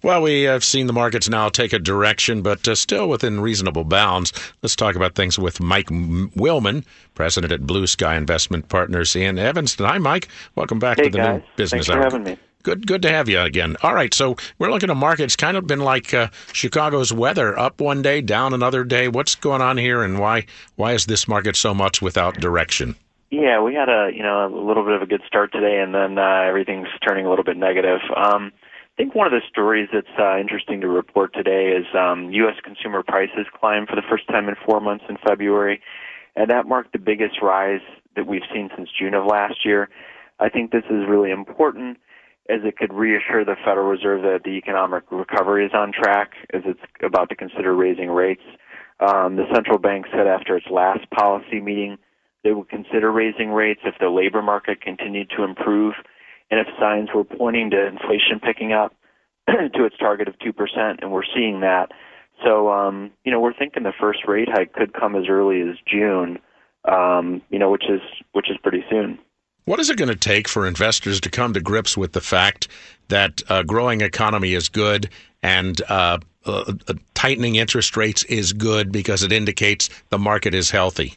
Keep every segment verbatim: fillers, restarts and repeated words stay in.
Well, we have seen the markets now take a direction, but uh, still within reasonable bounds. Let's talk about things with Mike Willman, president at Blue Sky Investment Partners in Evanston. Hi, Mike. Welcome back hey to the guys. new business Thanks for hour. having me. Good, good to have you again. All right, so we're looking at a market. It's kind of been like uh, Chicago's weather: up one day, down another day. What's going on here, and why? Why is this market so much without direction? Yeah, we had a you know a little bit of a good start today, and then uh, everything's turning a little bit negative. Um, I think one of the stories that's uh, interesting to report today is um, U S consumer prices climbed for the first time in four months in February, and that marked the biggest rise that we've seen since June of last year. I think this is really important, as it could reassure the Federal Reserve that the economic recovery is on track, as it's about to consider raising rates. Um, the central bank said after its last policy meeting they would consider raising rates if the labor market continued to improve and if signs were pointing to inflation picking up to its target of two percent, and we're seeing that. So, um, you know, we're thinking the first rate hike could come as early as June, um, you know, which is which is pretty soon. What is it going to take for investors to come to grips with the fact that a growing economy is good and uh, uh, tightening interest rates is good because it indicates the market is healthy?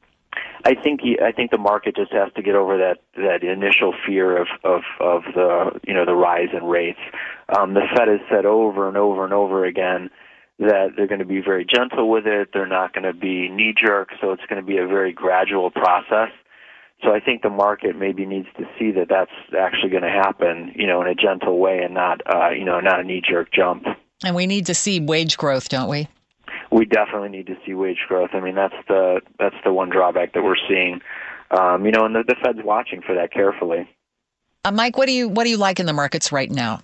I think I think the market just has to get over that, that initial fear of, of, of the you know the rise in rates. Um, the Fed has said over and over and over again that they're going to be very gentle with it. They're not going to be knee jerk, so it's going to be a very gradual process. So I think the market maybe needs to see that that's actually going to happen, you know, in a gentle way and not uh, you know not a knee jerk jump. And we need to see wage growth, don't we? We definitely need to see wage growth. I mean, that's the that's the one drawback that we're seeing, um, you know, and the, the Fed's watching for that carefully. Uh, Mike, what do you what do you like in the markets right now?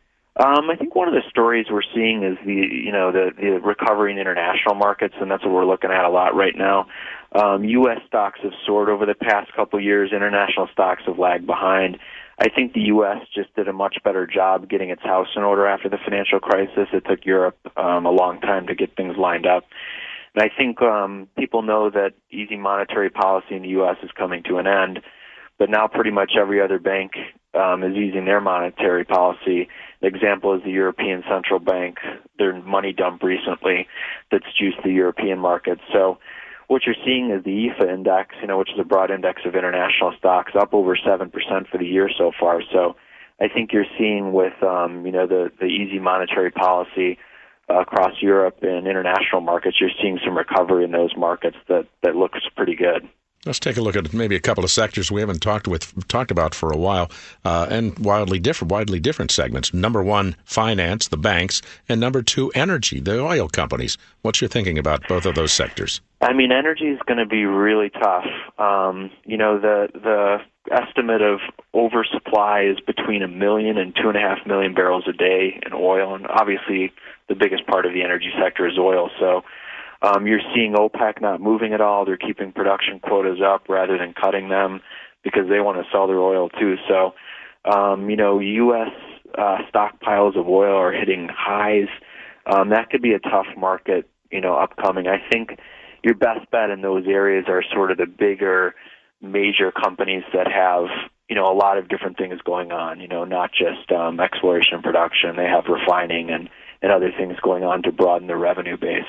Um, I think one of the stories we're seeing is the you know the, the recovery in international markets, and that's what we're looking at a lot right now. Um, U S stocks have soared over the past couple of years. International stocks have lagged behind. I think the U S just did a much better job getting its house in order after the financial crisis. It took Europe um, a long time to get things lined up. And I think um, people know that easy monetary policy in the U S is coming to an end, but now pretty much every other bank um, is using their monetary policy. The example is the European Central Bank, their money dump recently that's juiced the European market. So what you're seeing is the E F A index, you know, which is a broad index of international stocks, up over seven percent for the year so far. So I think you're seeing with, um, you know, the, the easy monetary policy uh, across Europe and international markets, you're seeing some recovery in those markets that, that looks pretty good. Let's take a look at maybe a couple of sectors we haven't talked with talked about for a while, uh, and wildly different, widely different segments. Number one, finance, the banks, and number two, energy, the oil companies. What's your thinking about both of those sectors? I mean, energy is going to be really tough. Um, you know, the the estimate of oversupply is between a million and two and a half million barrels a day in oil, and obviously the biggest part of the energy sector is oil. So um, you're seeing OPEC not moving at all. They're keeping production quotas up rather than cutting them because they want to sell their oil too. So, um, you know, U S uh, stockpiles of oil are hitting highs. Um, that could be a tough market, you know, upcoming. I think your best bet in those areas are sort of the bigger, major companies that have, you know, a lot of different things going on, you know, not just um, exploration and production. They have refining and, and other things going on to broaden their revenue base.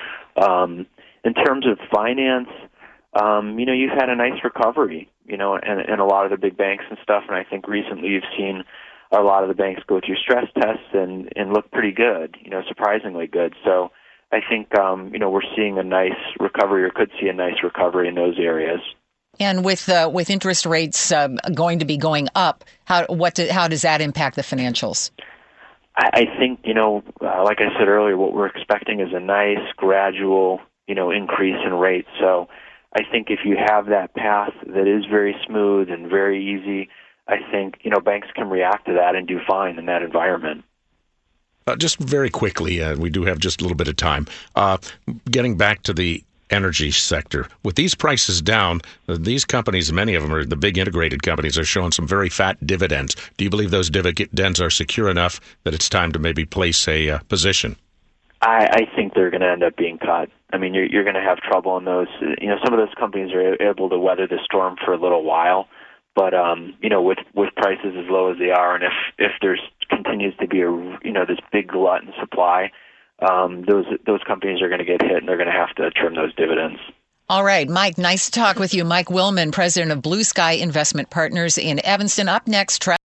Um, in terms of finance, um, you know, you've had a nice recovery, you know, and, and a lot of the big banks and stuff, and I think recently you've seen a lot of the banks go through stress tests and, and look pretty good, you know, surprisingly good. So I think, um, you know, we're seeing a nice recovery or could see a nice recovery in those areas. And with uh, with interest rates uh, going to be going up, how what do, how does that impact the financials? I, I think, you know, uh, like I said earlier, what we're expecting is a nice gradual, you know, increase in rates. So I think if you have that path that is very smooth and very easy, I think, you know, banks can react to that and do fine in that environment. Uh, just very quickly, uh, we do have just a little bit of time. Uh, getting back to the energy sector, with these prices down, uh, these companies, many of them are the big integrated companies, are showing some very fat dividends. Do you believe those dividends are secure enough that it's time to maybe place a uh, position? I, I think they're going to end up being cut. I mean, you're, you're going to have trouble in those. You know, some of those companies are able to weather the storm for a little while, But um, you know, with with prices as low as they are, and if if there's continues to be a you know this big glut in supply, um, those those companies are going to get hit, and they're going to have to trim those dividends. All right, Mike, nice to talk with you. Mike Willman, president of Blue Sky Investment Partners in Evanston. Up next,